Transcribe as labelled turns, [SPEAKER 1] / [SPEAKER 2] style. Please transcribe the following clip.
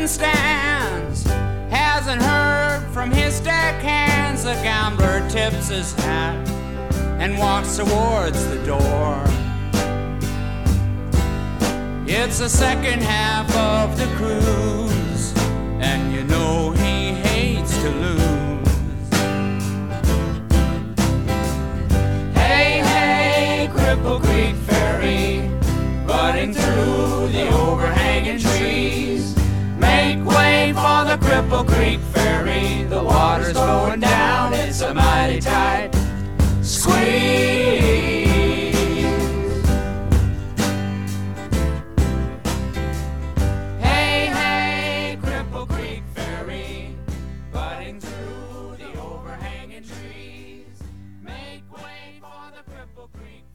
[SPEAKER 1] stands, hasn't heard from his deckhands. The gambler tips his hat and walks towards the door. It's the second half of the cruise, and you know he hates to lose. Hey, hey, Cripple Creek Ferry, butting through the overhanging trees. Make way for the Cripple Creek Ferry, the water's going down, it's a mighty tight squeeze. Hey, hey, Cripple Creek Ferry, butting through the overhanging trees. Make way for the Cripple Creek